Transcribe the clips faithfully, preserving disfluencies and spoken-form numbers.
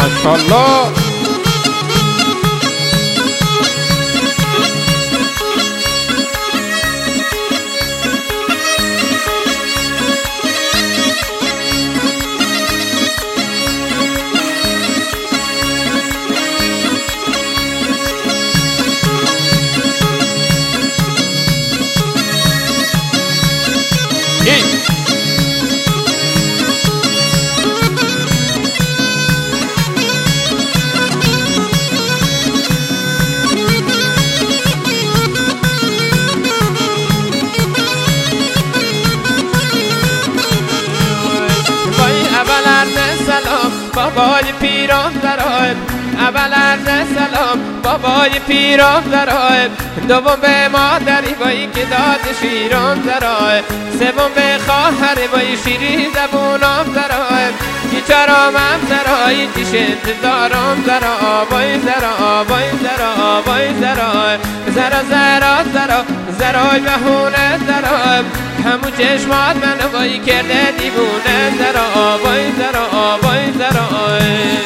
ماشاءالله. بابای پیران درآمد، اول عرض سلام بابای پیران درآمد، دوم به مادری بایی که داد شیران درآمد، سوم به خواهر بایی شیرین زبونام درآمد، بیچارم هم درآمد چیش انتظارم درآمد، وای درآمد وای درآمد وای درآمد، زرا زرا زرا زرای بهونه درآمد، همون چشمات منو وای کرده دیوونه درآمد، وای درآمد وای درآمد.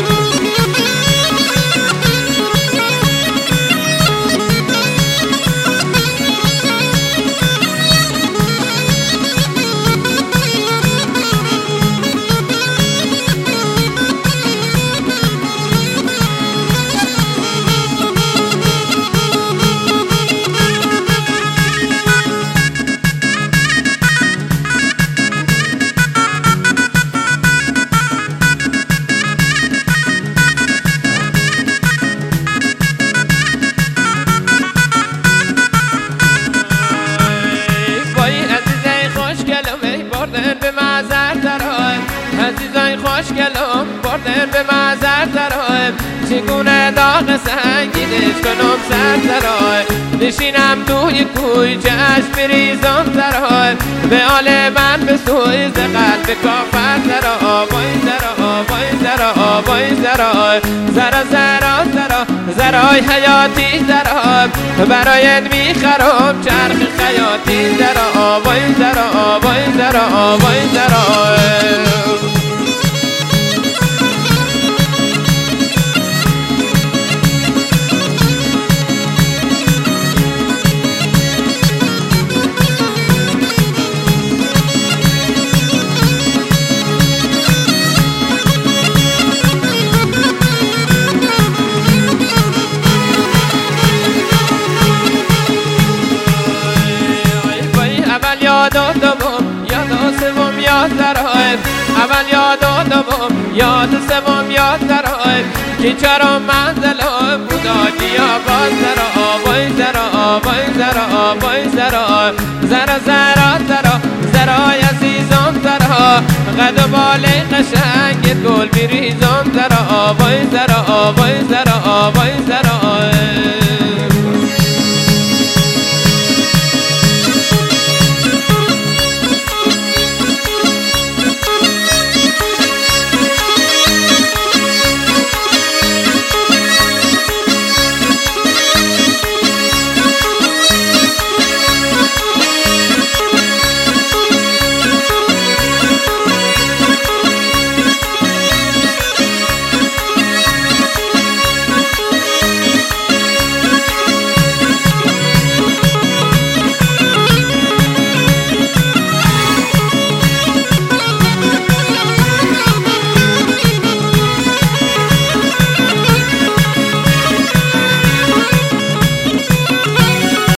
به معذر درآمد عزیزای خوشگلم بردن به معذر درآمد، چگونه داغ سنگینش کنم سر درآمد، نشینم توی کوی چشم بریزم درآمد، به حال من به سوی ز قلب کافر درآمد، وای درآمد وای درآمد وای درآمد، زرا زرا زرا زرای حیاتی درآمد، برایت میخرم چرخ خیاطی درآمد، وای درآمد وای درآمد وای درآمد. یاد دوم یاد سوم یاد درآمد، اول یاد دوم یاد سوم یاد درآمد، که چرا منزلم بوداجی آباد درآمد، وای درآمد وای درآمد وای درآمد، زرا زرا زرا زرای عزیزم درآمد، قد و بال قشنگ گل بریزم درآمد، وای درآمد وای درآمد وای درآمد.